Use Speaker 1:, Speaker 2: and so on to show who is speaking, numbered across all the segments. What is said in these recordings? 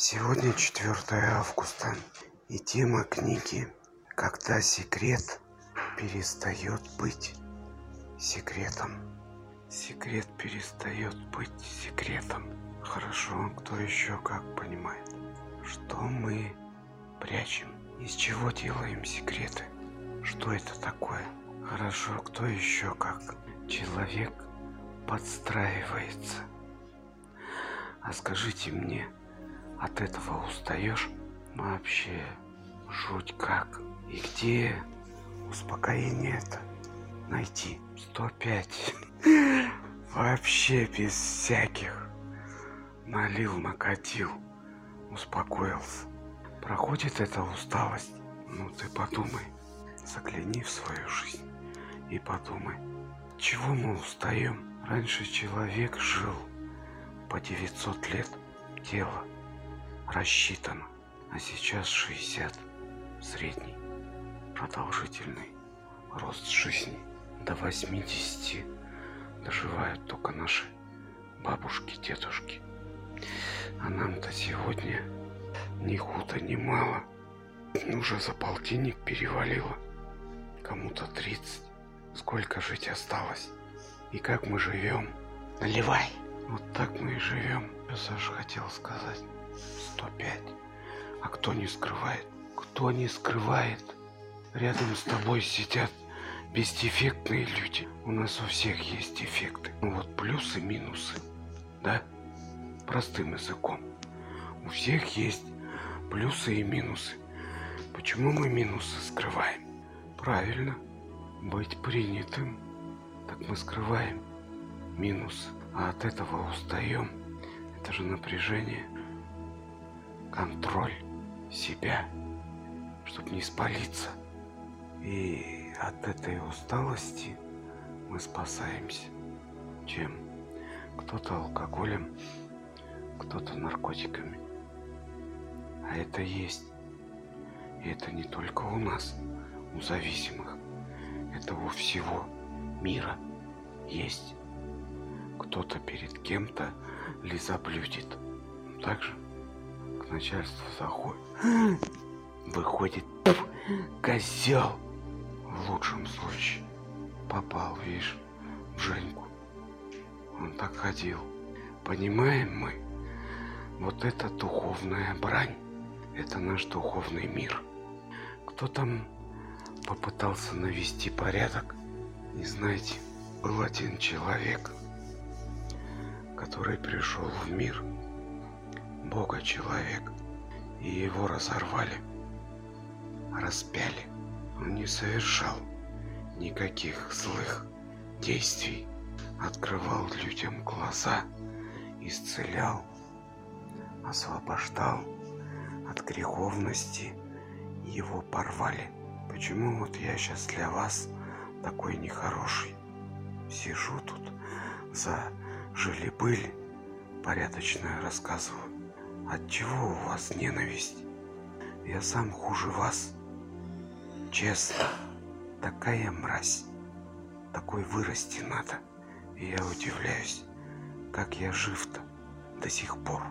Speaker 1: Сегодня 4 августа, и тема книги «Когда секрет перестает быть секретом». Секрет перестает быть секретом. Хорошо, кто еще как понимает, что мы прячем, из чего делаем секреты, что это такое. Хорошо, кто еще как. Человек подстраивается. А скажите мне, от этого устаешь? Вообще, жуть как. И где успокоение это найти? 105. Вообще без всяких. Налил, накатил, успокоился. Проходит эта усталость? Ну ты подумай. Загляни в свою жизнь и подумай, чего мы устаем? Раньше человек жил по 900 лет. Тело рассчитано, а сейчас 60. Средний продолжительный рост жизни. До 80 доживают только наши бабушки, дедушки. А нам-то сегодня ни худо, ни мало. Уже за полтинник перевалило. Кому-то 30. Сколько жить осталось? И как мы живем? Наливай! Вот так мы и живем. Я, Саша, хотел сказать. 105. А кто не скрывает? Кто не скрывает? Рядом с тобой сидят бездефектные люди. У нас у всех есть дефекты. Ну вот плюсы, минусы. Да? Простым языком. У всех есть плюсы и минусы. Почему мы минусы скрываем? Правильно. Быть принятым. Так мы скрываем минусы. А от этого устаем. Это же напряжение. Контроль себя, чтобы не спалиться. И от этой усталости мы спасаемся. Чем? Кто-то алкоголем, кто-то наркотиками. А это есть. И это не только у нас, у зависимых. Это у всего мира есть. Кто-то перед кем-то лизоблюдит. Так же к начальству заходит. Выходит, козел. В лучшем случае попал, видишь, в Женьку. Он так ходил. Понимаем мы? Вот это духовная брань. Это наш духовный мир. Кто там попытался навести порядок? Не знаете, был один человек, который пришел в мир, Бога человек, и его разорвали, распяли. Он не совершал никаких злых действий, открывал людям глаза, исцелял, освобождал от греховности. Его порвали. Почему вот я сейчас для вас такой нехороший? Сижу тут, за жили-были порядочное рассказываю. Отчего у вас ненависть? Я сам хуже вас. Честно. Такая мразь. Такой вырасти надо. И я удивляюсь, как я жив-то до сих пор.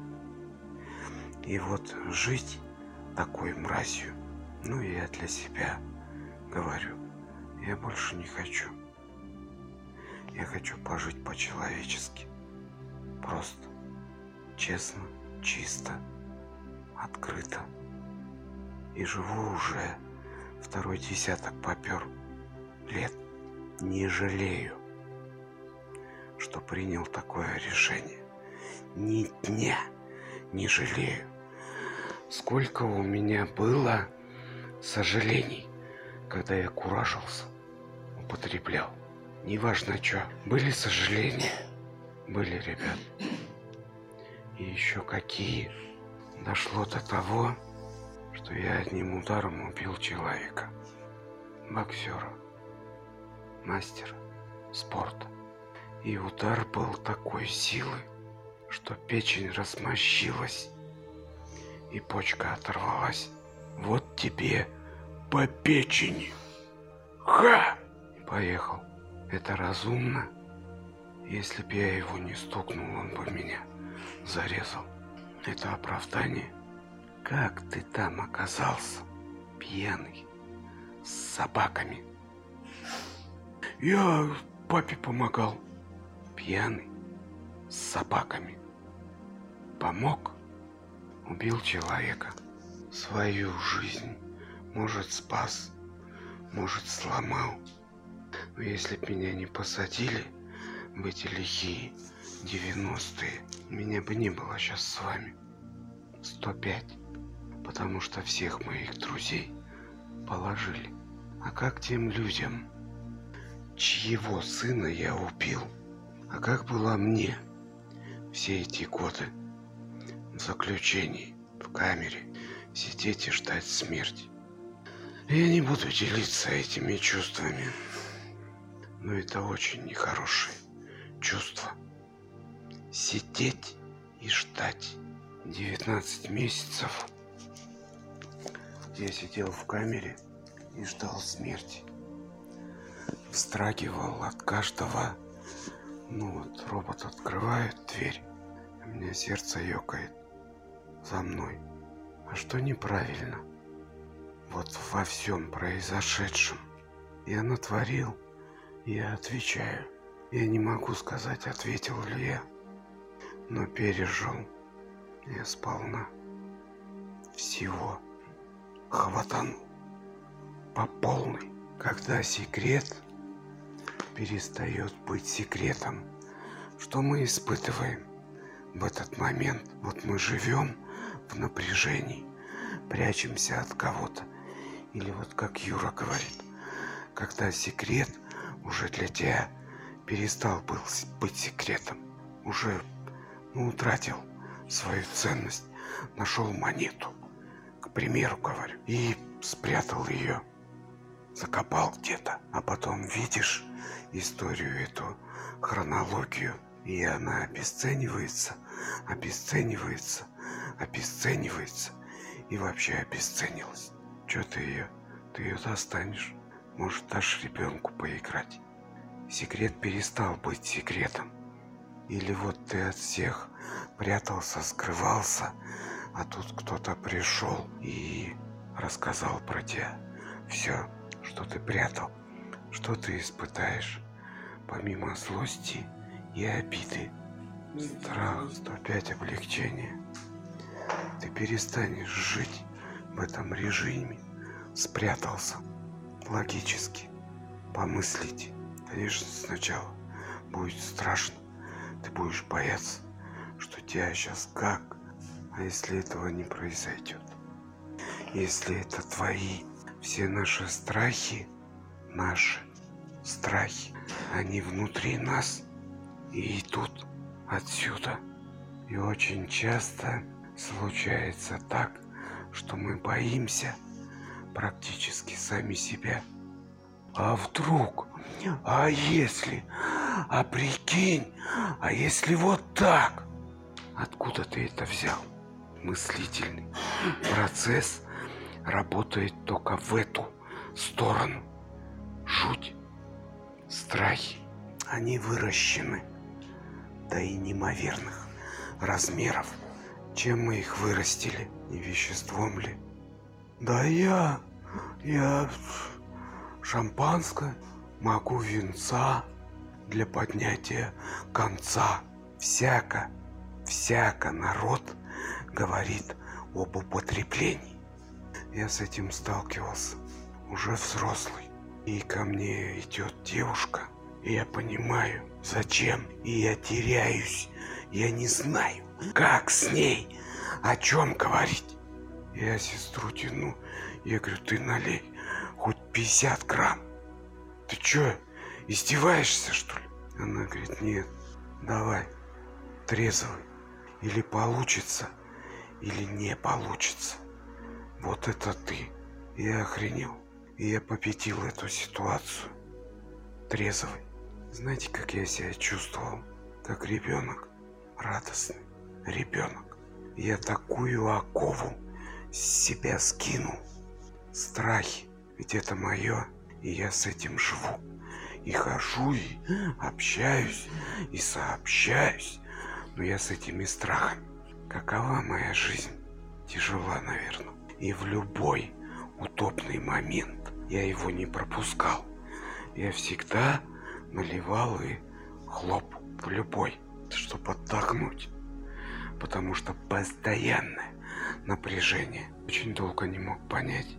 Speaker 1: И вот жить такой мразью, ну я для себя говорю, я больше не хочу. Я хочу пожить по-человечески. Просто, честно, чисто, открыто. И живу уже второй десяток попер лет. Не жалею, что принял такое решение. Ни дня не жалею. Сколько у меня было сожалений, когда я куражился, употреблял. Неважно что. Были сожаления. Были, ребят. И еще какие. Дошло до того, что я одним ударом убил человека. Боксера. Мастера спорта. И удар был такой силы, что печень размозжилась и почка оторвалась. Вот тебе по печени. Ха! И поехал. Это разумно? Если б я его не стукнул, он бы меня зарезал. Это оправдание. Как ты там оказался, пьяный, с собаками? Я папе помогал. Пьяный, с собаками. Помог? Убил человека. Свою жизнь, может, спас, может, сломал. Но если б меня не посадили в эти лихие 90-е, меня бы не было сейчас с вами. 105. Потому что всех моих друзей положили. А как тем людям, чьего сына я убил? А как было мне все эти годы в заключении, в камере, сидеть и ждать смерти? Я не буду делиться этими чувствами, но это очень нехорошее чувство. Сидеть и ждать. 19 месяцев я сидел в камере и ждал смерти. Вздрагивал от каждого. Робот открывает дверь, у меня сердце ёкает за мной. А что неправильно? Вот во всем произошедшем я натворил, я отвечаю. Я не могу сказать, ответил ли я, но пережил я сполна. Всего хватанул по полной. Когда секрет перестает быть секретом, что мы испытываем в этот момент? Вот мы живем в напряжении, прячемся от кого-то. Или вот как Юра говорит, когда секрет уже для тебя перестал быть секретом, уже утратил свою ценность, нашел монету, к примеру говорю, и спрятал ее, закопал где-то, а потом видишь историю эту, хронологию, и она обесценивается, обесценивается, обесценивается и вообще обесценилась. Че ты ее достанешь, может, дашь ребенку поиграть. Секрет перестал быть секретом. Или вот ты от всех прятался, скрывался, а тут кто-то пришел и рассказал про тебя все, что ты прятал, что ты испытаешь, помимо злости и обиды, страх, 105 облегчения. Ты перестанешь жить в этом режиме, спрятался, логически, помыслить. Конечно, сначала будет страшно, ты будешь бояться, что тебя сейчас как, а если этого не произойдет? Если это твои, все наши страхи, они внутри нас и идут отсюда. И очень часто случается так, что мы боимся практически сами себя. А вдруг? А если? А прикинь? А если вот так? Откуда ты это взял? Мыслительный процесс работает только в эту сторону. Жуть, страхи, они выращены до неимоверных размеров. Чем мы их вырастили? Не веществом ли? Да я шампанское, могу винца для поднятия конца. Всяко народ говорит об употреблении. Я с этим сталкивался, уже взрослый. И ко мне идет девушка, и я понимаю, зачем, и я теряюсь. Я не знаю, как с ней, о чем говорить. Я сестру тяну, я говорю, ты налей хоть 50 грамм. Ты чё, издеваешься, что ли? Она говорит, нет, давай, трезвый. Или получится, или не получится. Вот это ты. Я охренел. И я победил эту ситуацию. Трезвый. Знаете, как я себя чувствовал? Как ребенок. Радостный ребенок. Я такую окову с себя скинул. Страхи. Ведь это мое. И я с этим живу. И хожу, и общаюсь, и сообщаюсь. Но я с этими страхами. какова моя жизнь? Тяжела, наверное. И в любой удобный момент я его не пропускал. Я всегда наливал и хлоп в любой, чтобы отдохнуть. Потому что постоянное напряжение. Очень долго не мог понять,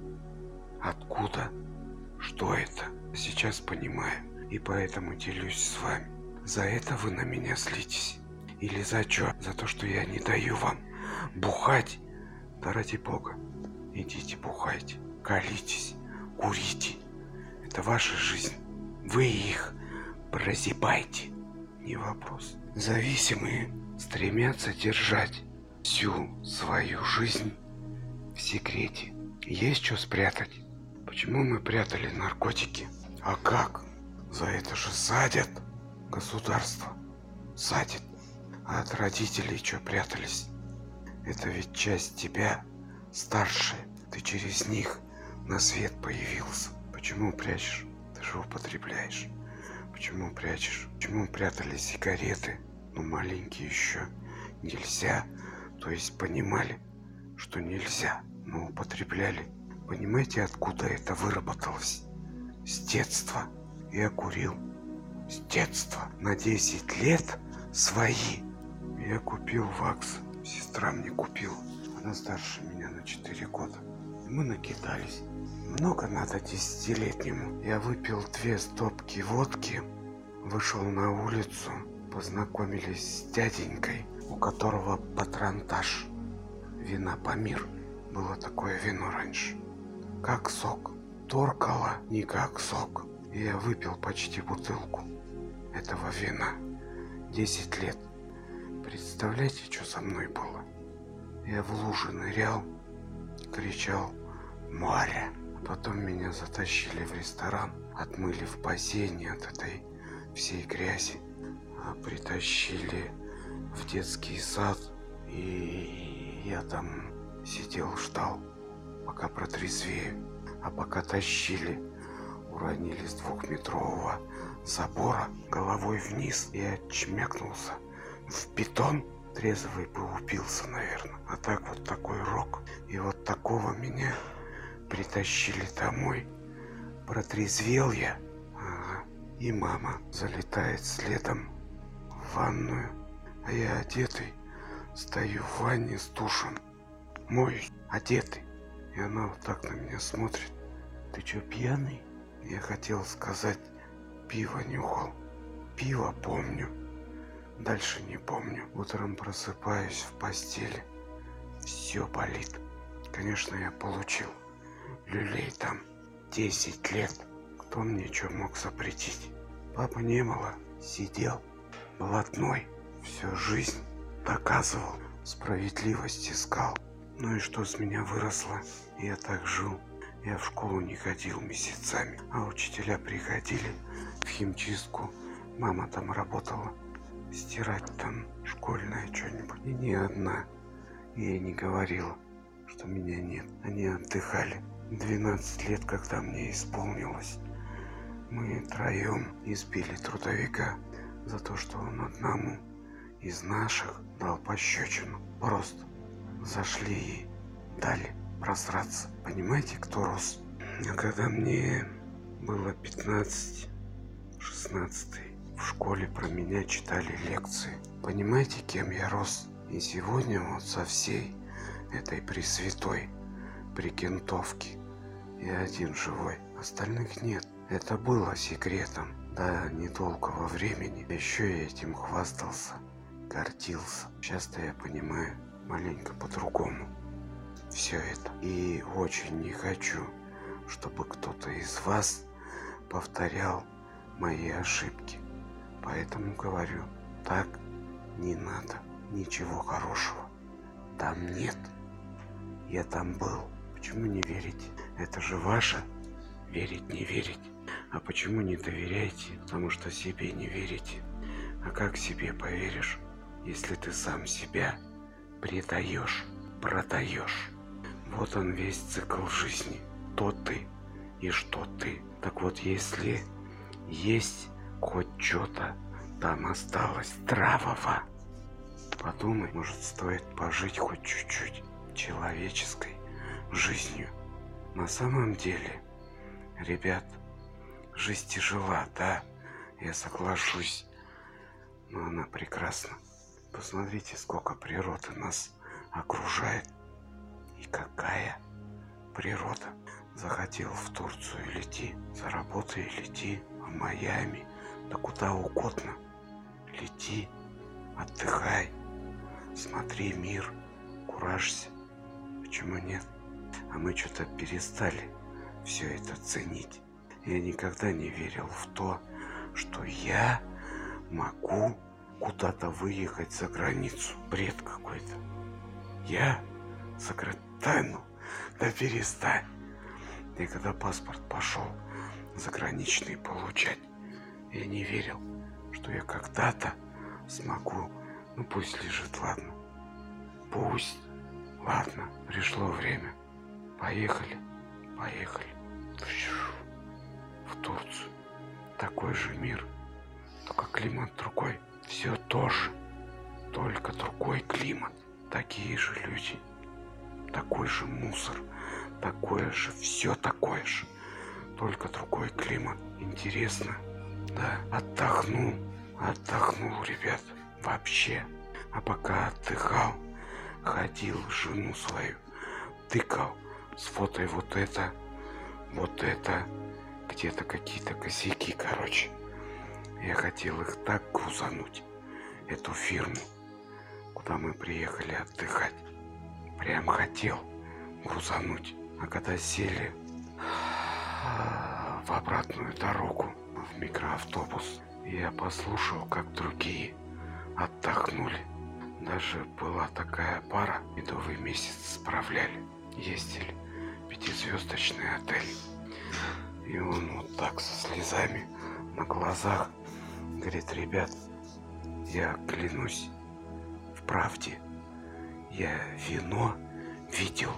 Speaker 1: откуда, что это. Сейчас понимаю, и поэтому делюсь с вами. За это вы на меня злитесь? Или за что? За то, что я не даю вам бухать? Да ради бога, идите бухайте, колитесь, курите. Это ваша жизнь. Вы их прозябайте. Не вопрос. Зависимые стремятся держать всю свою жизнь в секрете. Есть что спрятать? Почему мы прятали наркотики? А как? За это же садят. Государство садит. А от родителей что прятались? Это ведь часть тебя, старшая. Ты через них на свет появился. Почему прячешь? Ты же употребляешь. Почему прячешь? Почему прятали сигареты? Ну, маленькие еще. Нельзя. То есть понимали, что нельзя, но употребляли. Понимаете, откуда это выработалось? С детства. Я курил. С детства. На 10 лет свои. Я купил вакс. Сестра мне купила. Она старше меня на 4 года. Мы накидались. Много надо 10-летнему. Я выпил 2 стопки водки. Вышел на улицу. Познакомились с дяденькой, у которого патронтаж. Вина Памир. Было такое вино раньше. Как сок. Торкало не как сок. И я выпил почти бутылку этого вина. 10 лет. Представляете, что со мной было? Я в луже нырял, кричал «Море!». А потом меня затащили в ресторан, отмыли в бассейне от этой всей грязи, притащили в детский сад, и я там сидел, ждал, пока протрезвею. А пока тащили, уронили с 2-метрового забора головой вниз и отчмякнулся в бетон. Трезвый бы убился, наверное. А так вот такой рок. И вот такого меня притащили домой. Протрезвел я. Ага. И мама залетает следом в ванную. А я одетый стою в ванне с душем. Моюсь, одетый. И она вот так на меня смотрит. Ты чё, пьяный? Я хотел сказать, пиво нюхал. Пиво помню. Дальше не помню. Утром просыпаюсь в постели. Все болит. Конечно, я получил люлей там 10 лет. Кто мне что мог запретить? Папа не было. Сидел блатной. Всю жизнь доказывал. Справедливость искал. Ну и что с меня выросло? Я так жил. Я в школу не ходил месяцами. А учителя приходили в химчистку. Мама там работала. Стирать там школьное что-нибудь. И ни одна ей не говорила, что меня нет. Они отдыхали. 12 лет, когда мне исполнилось, мы троем избили трудовика за то, что он одному из наших дал пощечину. Просто зашли и дали просраться. Понимаете, кто рос? А когда мне было 15-16, в школе про меня читали лекции. Понимаете, кем я рос? И сегодня вот со всей этой пресвятой прикентовки я один живой. Остальных нет. Это было секретом до недолгого времени. Еще я этим хвастался, гордился. Сейчас-то я понимаю маленько по-другому все это. И очень не хочу, чтобы кто-то из вас повторял мои ошибки. Поэтому говорю, так не надо. Ничего хорошего там нет. Я там был. Почему не верите? Это же ваше верить, не верить. А почему не доверяете? Потому что себе не верите. А как себе поверишь, если ты сам себя предаешь, продаешь? Вот он весь цикл жизни. Кто ты и что ты. Так вот, если есть хоть что-то там осталось здравого, Подумай, может, стоит пожить хоть чуть-чуть человеческой жизнью. На самом деле, ребят, жизнь тяжела, да, я соглашусь, но она прекрасна. Посмотрите, сколько природы нас окружает. И какая природа. Захотел в Турцию — лети, заработай — лети, в Майами, да куда угодно. Лети, отдыхай, смотри мир, куражься. Почему нет? А мы что-то перестали все это ценить. Я никогда не верил в то, что я могу куда-то выехать за границу. Бред какой-то. Я да перестань. Я когда паспорт пошел заграничный получать, я не верил, что я когда-то смогу. Ну пусть лежит, ладно. Пусть. Ладно, пришло время. Поехали. В Турцию. Такой же мир, только климат другой. Все тоже, только другой климат. Такие же люди, такой же мусор, такое же, все такое же, только другой климат. Интересно, да? Отдохнул, ребят, вообще. А пока отдыхал, ходил жену свою, тыкал с фото вот это, где-то какие-то косяки, короче. Я хотел их так грузануть, эту фирму, куда мы приехали отдыхать. Прям хотел грузануть. А когда сели в обратную дорогу в микроавтобус, я послушал, как другие отдохнули. Даже была такая пара, медовый месяц справляли. Ездили в 5-звездочный отель. И он вот так со слезами на глазах говорит: ребят, я клянусь в правде, я вино видел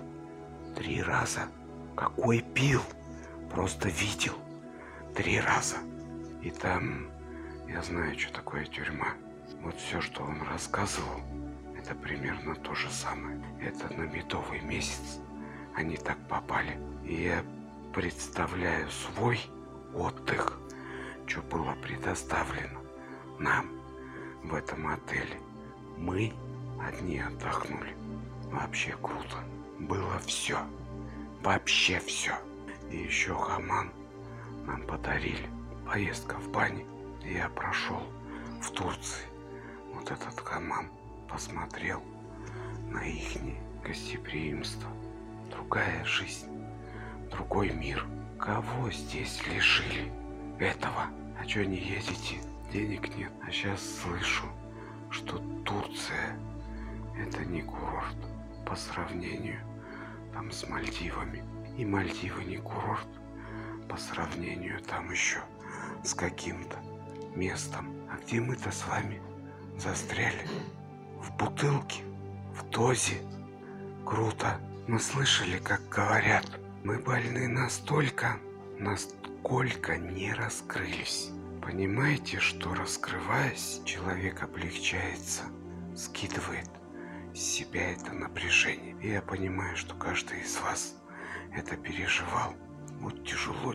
Speaker 1: 3 раза. Какой пил? Просто видел 3 раза. И там, я знаю, что такое тюрьма. Вот все, что он рассказывал, это примерно то же самое. Это на медовый месяц они так попали. И я представляю свой отдых, что было предоставлено нам в этом отеле. Мы одни отдохнули. Вообще круто. Было все. Вообще все. И еще хамам нам подарили. Поездка в бане. Я прошел в Турции вот этот хамам. Посмотрел на ихнее гостеприимство. Другая жизнь. Другой мир. Кого здесь лишили этого? А что не едете? Денег нет. А сейчас слышу, что Турция — это не курорт по сравнению там с Мальдивами. И Мальдивы не курорт по сравнению там еще с каким-то местом. А где мы-то с вами застряли? В бутылке? В дозе? Круто. Мы слышали, как говорят, мы больны настолько, насколько не раскрылись. Понимаете, что, раскрываясь, человек облегчается, скидывает с себя это напряжение. И я понимаю, что каждый из вас это переживал. Вот тяжело.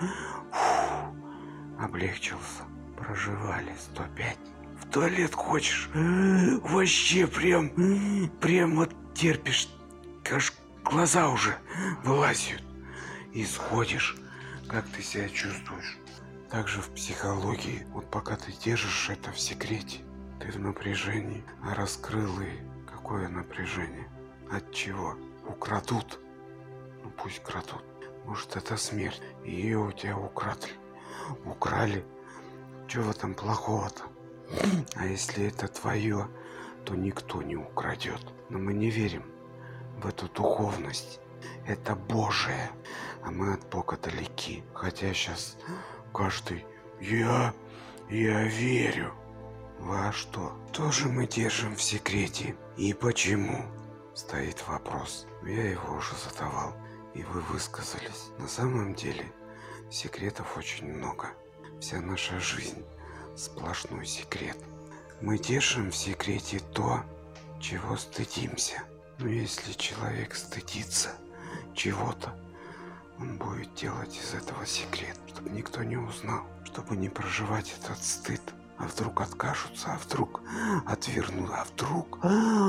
Speaker 1: Облегчился. Проживали 105. В туалет хочешь? Вообще прям вот терпишь. Аж глаза уже вылазят. И сходишь. Как ты себя чувствуешь? Также в психологии. Вот пока ты держишь это в секрете, ты в напряжении. А раскрыл, и какое напряжение? От чего? Украдут. Ну пусть крадут. Может, это смерть. Ее у тебя украли. Чего в этом плохого-то? А если это твое, то никто не украдет. Но мы не верим в эту духовность. Это Божие. А мы от Бога далеки. Хотя сейчас каждый: я верю. Во что? Тоже мы держим в секрете. И почему? Стоит вопрос. Я его уже задавал. И вы высказались. На самом деле секретов очень много. Вся наша жизнь сплошной секрет. Мы держим в секрете то, чего стыдимся. Но если человек стыдится чего-то, он будет делать из этого секрет, чтобы никто не узнал, чтобы не проживать этот стыд. А вдруг откажутся, а вдруг отвернут, а вдруг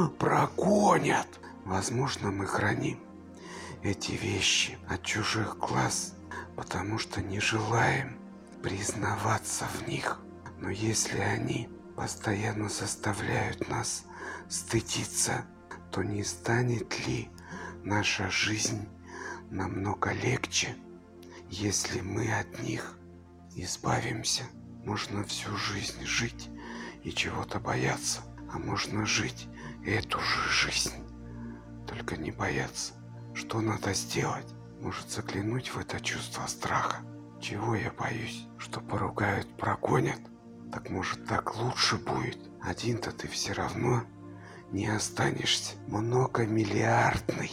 Speaker 1: прогонят. Возможно, мы храним эти вещи от чужих глаз, потому что не желаем признаваться в них. Но если они постоянно заставляют нас стыдиться, то не станет ли наша жизнь намного легче, если мы от них избавимся? Можно всю жизнь жить и чего-то бояться, а можно жить эту же жизнь, только не бояться. Что надо сделать? Может, заглянуть в это чувство страха? Чего я боюсь? Что поругают, прогонят? Так может, так лучше будет? Один-то ты все равно не останешься. Многомиллиардный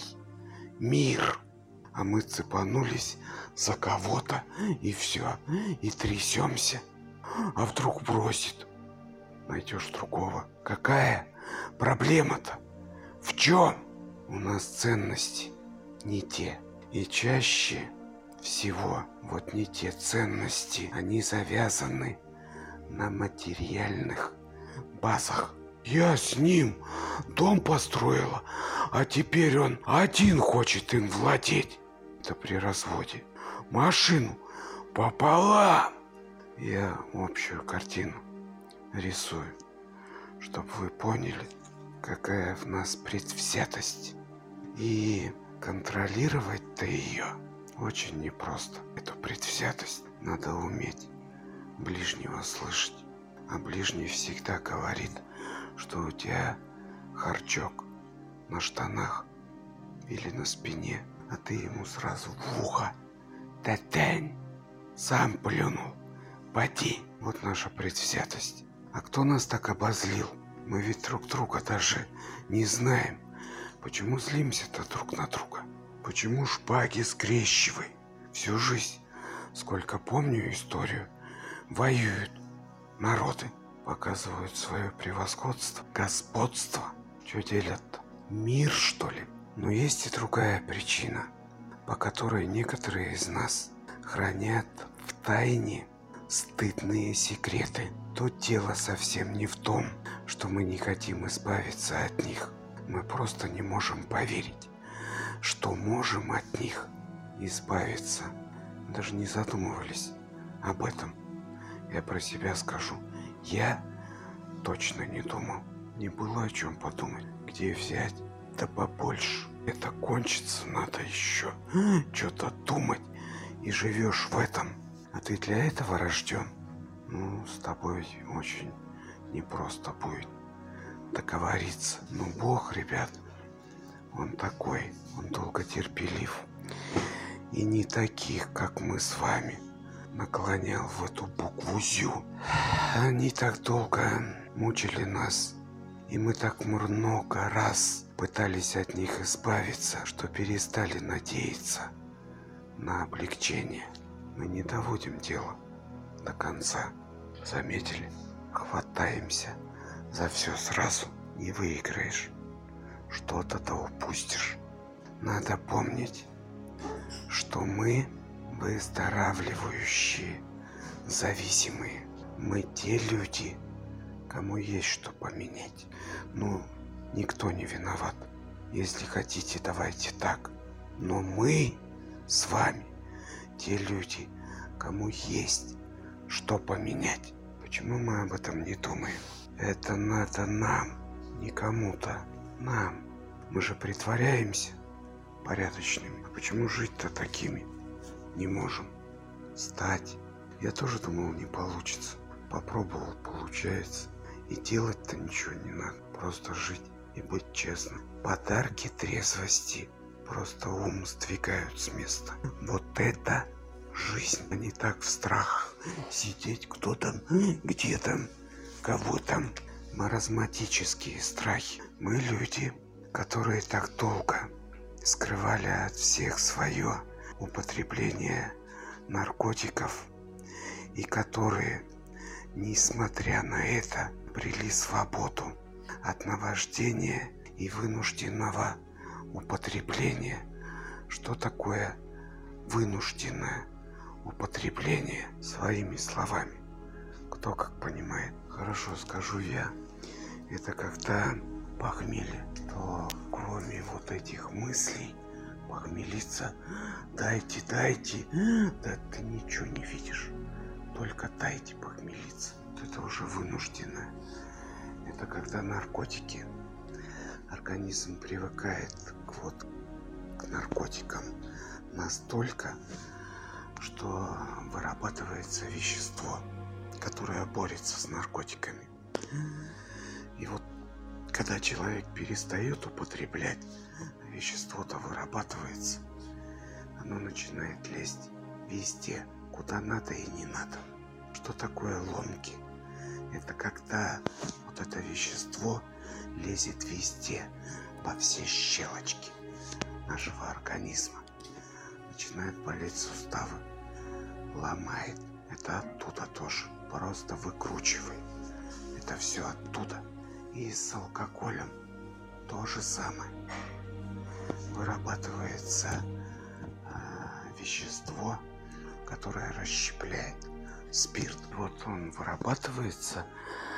Speaker 1: мир. А мы цепанулись за кого-то, и все, и трясемся. А вдруг бросит? Найдешь другого. Какая проблема-то? В чем? У нас ценности не те. И чаще всего вот не те ценности, они завязаны на материальных базах. Я с ним дом построила, а теперь он один хочет им владеть. Это при разводе. Машину пополам. Я общую картину рисую, чтобы вы поняли, какая в нас предвзятость. И контролировать-то ее очень непросто. Эту предвзятость надо уметь ближнего слышать. А ближний всегда говорит, что у тебя харчок на штанах или на спине, а ты ему сразу в ухо: «Татань, сам плюнул, поди». Вот наша предвзятость. А кто нас так обозлил? Мы ведь друг друга даже не знаем. Почему злимся-то друг на друга? Почему шпаги скрещивай? Всю жизнь, сколько помню историю, воюют народы, показывают свое превосходство, господство. Что делят-то? Мир, что ли? Но есть и другая причина, по которой некоторые из нас хранят в тайне стыдные секреты. Тут дело совсем не в том, что мы не хотим избавиться от них. Мы просто не можем поверить, что можем от них избавиться. Даже не задумывались об этом. Я про себя скажу. Я точно не думал. Не было о чем подумать. Где взять? Да побольше. Это кончится, надо еще что-то думать. И живешь в этом. А ты для этого рожден? Ну, с тобой очень непросто будет договориться. Но Бог, ребят, Он такой. Он долготерпелив. И не таких, как мы с вами, наклонял в эту букву «зю». Они так долго мучили нас, и мы так много раз пытались от них избавиться, что перестали надеяться на облегчение. Мы не доводим дело до конца. Заметили? Хватаемся за все сразу. Не выиграешь. Что-то упустишь. Надо помнить, что мы выздоравливающие, зависимые. Мы те люди, кому есть что поменять. Ну, никто не виноват. Если хотите, давайте так. Но мы с вами те люди, кому есть что поменять. Почему мы об этом не думаем? Это надо нам, не кому-то. Нам. Мы же притворяемся порядочными. А почему жить-то такими не можем? Стать. Я тоже думал, не получится. Попробовал, получается. И делать-то ничего не надо. Просто жить и быть честным. Подарки трезвости просто ум сдвигают с места. Вот это жизнь. А не так в страхах сидеть. Кто там, где там, кого там. Маразматические страхи. Мы люди, которые так долго скрывали от всех свое употребление наркотиков, и которые несмотря на это, обрели свободу от наваждения и вынужденного употребления. Что такое вынужденное употребление? Своими словами. Кто как понимает? Хорошо, скажу я. Это когда похмелье, то кроме вот этих мыслей похмелиться, дайте, да ты ничего не видишь. Только дайте похмелиться. Это уже вынужденное. Это когда наркотики. Организм привыкает к наркотикам настолько, что вырабатывается вещество, которое борется с наркотиками. И вот когда человек перестает употреблять, вещество-то вырабатывается. Оно начинает лезть везде, куда надо и не надо. Что такое ломки? Это когда вот это вещество лезет везде, во все щелочки нашего организма. Начинает болеть суставы, ломает. Это оттуда тоже. Просто выкручивай. Это все оттуда. И с алкоголем то же самое. Вырабатывается вещество, которое расщепляет спирт. Вот он вырабатывается,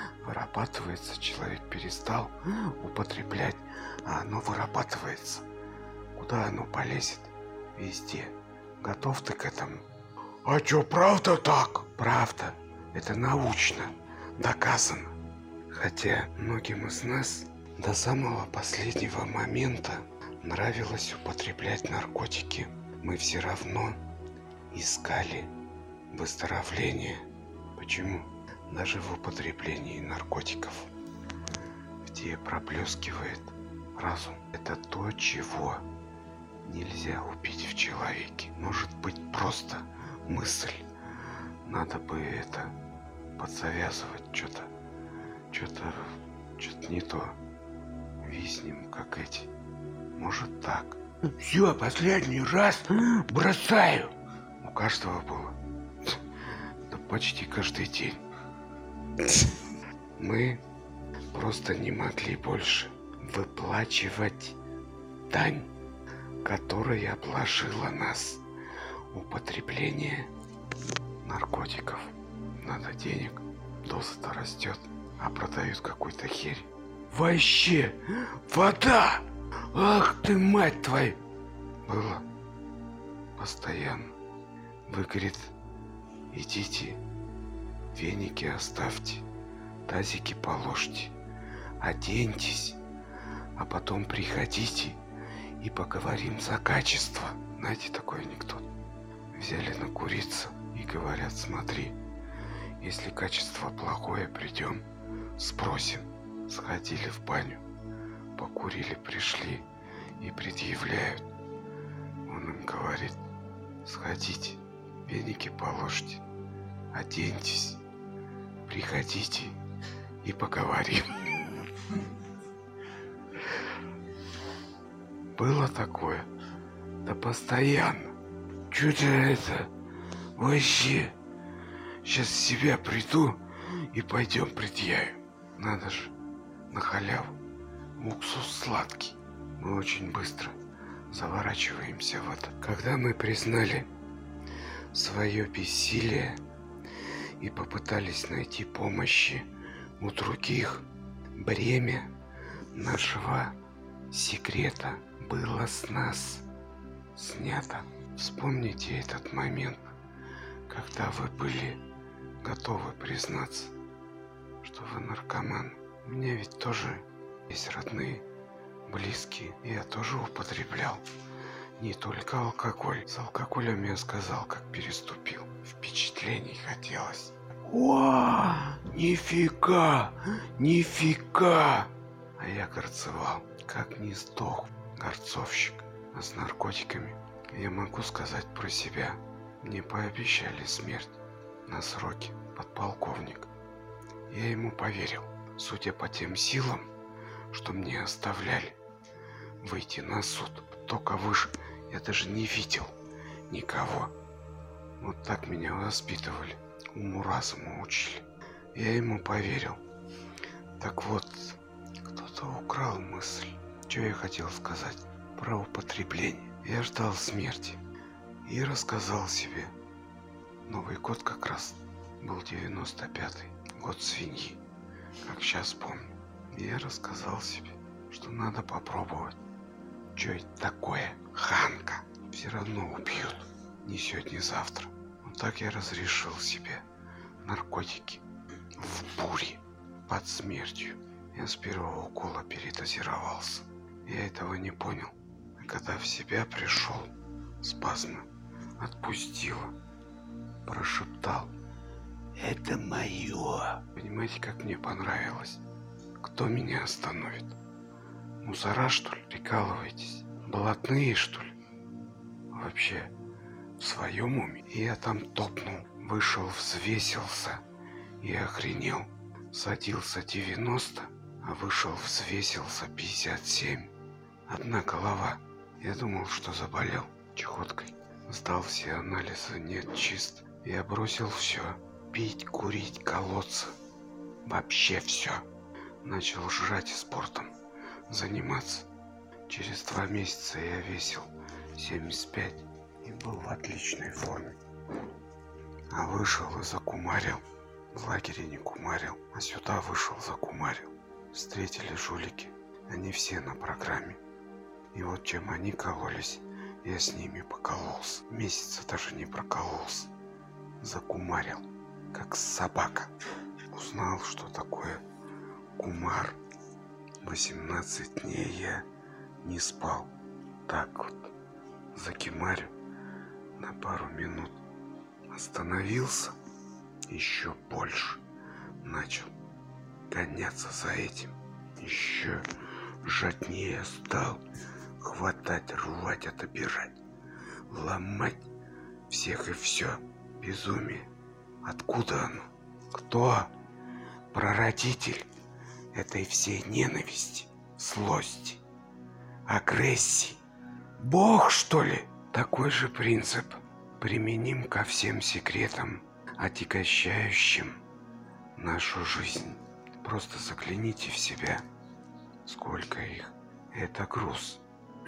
Speaker 1: человек перестал употреблять, а оно вырабатывается. Куда оно полезет? Везде. Готов ты к этому? А чё, правда так? Правда. Это научно доказано. Хотя многим из нас до самого последнего момента нравилось употреблять наркотики, мы все равно искали выздоровления. Почему? Даже в употреблении наркотиков, где проблескивает разум. Это то, чего нельзя убить в человеке. Может быть, просто мысль. Надо бы это подзавязывать что-то не то. Виснем, как эти. Может так. Все, последний раз бросаю. У каждого было. Да почти каждый день. Мы просто не могли больше выплачивать дань, которая обложила нас. Употребление наркотиков. Надо денег, доза-то растет, а продают какую-то херь. Вообще, вода! Ах ты, мать твою! Было постоянно. Вы, говорит, идите, веники оставьте, тазики положьте, оденьтесь, а потом приходите и поговорим за качество. Знаете такой анекдот? Взяли накуриться и говорят: смотри, если качество плохое, придем, спросим. Сходили в баню, покурили, пришли и предъявляют. Он им говорит: сходите, веники положите, оденьтесь, приходите и поговорим. Было такое? Да постоянно. Чё-то это вообще. Сейчас в себя приду и пойдем предъявим. Надо же, на халяву. Уксус сладкий. Мы очень быстро заворачиваемся в это. Когда мы признали свое бессилие и попытались найти помощи у других, бремя нашего секрета было с нас снято. Вспомните этот момент, когда вы были готовы признаться, что вы наркоман. У меня ведь тоже есть родные, близкие, и я тоже употреблял. Не только алкоголь. С алкоголем я сказал, как переступил. Впечатлений хотелось. О, нифига, нифига! А я горцевал, как не сдох горцовщик. А с наркотиками я могу сказать про себя. Мне пообещали смерть на сроке, подполковник. Я ему поверил, судя по тем силам, что мне оставляли выйти на суд. Только выше я даже не видел никого. Вот так меня воспитывали, уму-разуму учили. Я ему поверил. Так вот, кто-то украл мысль. Что я хотел сказать? Про употребление. Я ждал смерти и рассказал себе. Новый год как раз был 95-й, год свиньи, как сейчас помню. И я рассказал себе, что надо попробовать. Что это такое? Ханка. Все равно убьют. Ни сегодня, ни завтра. Вот так я разрешил себе наркотики в буре под смертью. Я с первого укола передозировался. Я этого не понял. А когда в себя пришел, спазмы отпустило. Прошептал: это мое. Понимаете, как мне понравилось? Кто меня остановит? Мусора, что ли? Прикалываетесь? Блатные, что ли? Вообще в своем уме? И я там топнул, вышел, взвесился и охренел. Садился 90, а вышел, взвесился 57. Одна голова. Я думал, что заболел чехоткой. Сдал все анализы, нет, чист. Я бросил все. Пить, курить, колоться. Вообще все. Начал жрать и спортом заниматься. Через 2 месяца я весил 75 и был в отличной форме. А вышел и закумарил. В лагере не кумарил, а сюда вышел, закумарил. Встретили жулики. Они все на программе. И вот чем они кололись, я с ними покололся. Месяца даже не прокололся. Закумарил, как собака. Узнал, что такое кумар. 18 дней я не спал. Так вот, закимарю на пару минут. Остановился, еще больше начал гоняться за этим. Еще жаднее стал хватать, рвать, отобирать, ломать всех и все. Безумие. Откуда оно? Кто прародитель этой всей ненависти, злости, агрессии? Бог, что ли? Такой же принцип применим ко всем секретам, отягощающим нашу жизнь. Просто загляните в себя. Сколько их? Это груз.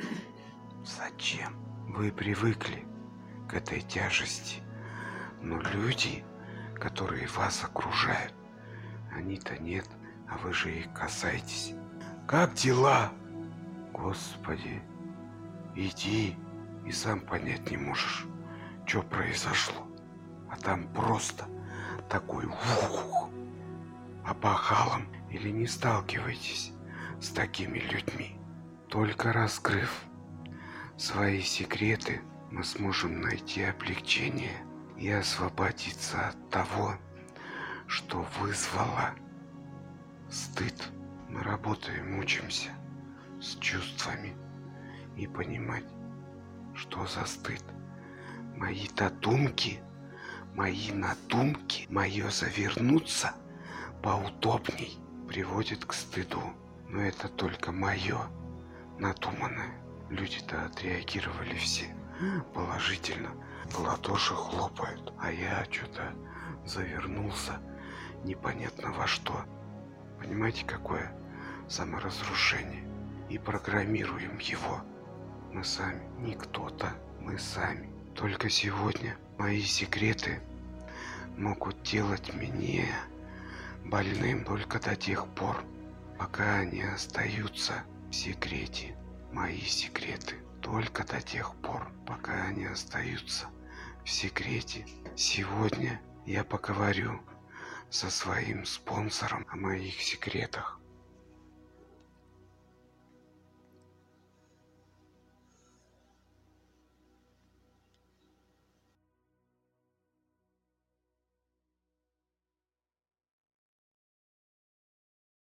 Speaker 1: Зачем? Вы привыкли к этой тяжести. Но люди, которые вас окружают, они-то нет, а вы же их касаетесь. Как дела? Господи, иди, и сам понять не можешь, что произошло. А там просто такой ух. А пахалом или не сталкивайтесь с такими людьми. Только раскрыв свои секреты, мы сможем найти облегчение и освободиться от того, что вызвало стыд. Мы работаем, учимся с чувствами и понимать, что за стыд. Мои додумки, мои надумки, мое завернуться поудобней приводит к стыду. Но это только мое надуманное. Люди-то отреагировали все положительно, в ладоши хлопают, а я что-то завернулся непонятно во что. Понимаете, какое саморазрушение? И программируем его. Мы сами, не кто-то, мы сами. Только сегодня мои секреты могут делать меня больным только до тех пор, пока они остаются в секрете. Мои секреты только до тех пор, пока они остаются в секрете. Сегодня я поговорю со своим спонсором о моих секретах.